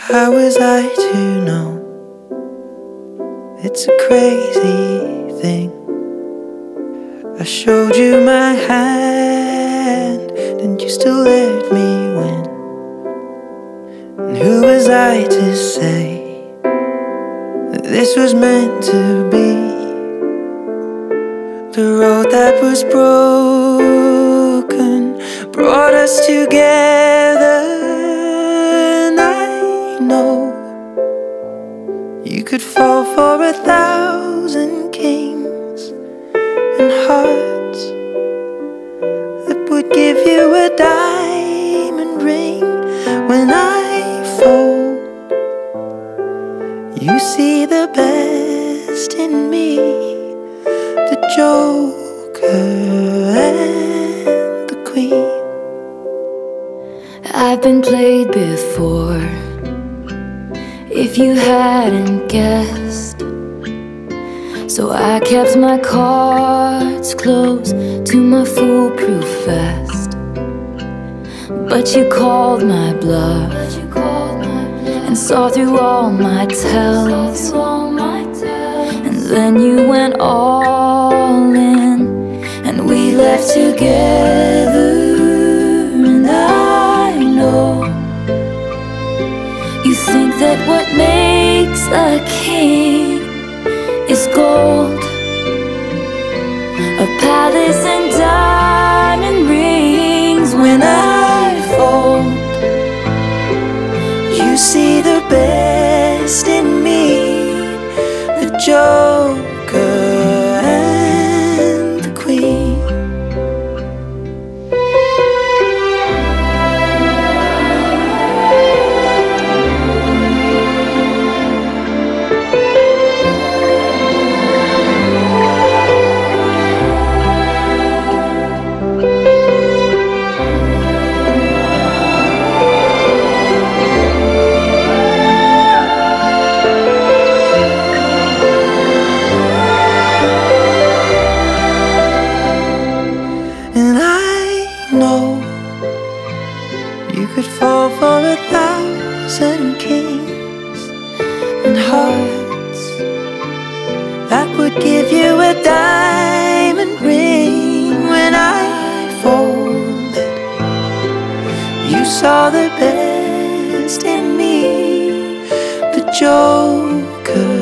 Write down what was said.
How was I to know? It's a crazy thing. I showed you my hand, and you still let me win. And who was I to say that this was meant to be? The road that was broken brought us together. And I know you could fall for 1,000 kings and hearts that would give you a diamond ring. When I fold, you see the best in me, the Joker and the Queen. I've been played before, if you hadn't guessed. So I kept my cards close to my foolproof vest. But you called my bluff and saw through all my tells. And then you went all in, and we left together. And I know you think that what makes a king is gold, a palace and diamond rings. When I fold, you see the best in me, the Joker and the Queen. You could fall for 1,000 kings and hearts that would give you a diamond ring. When I folded, you saw the best in me, the Joker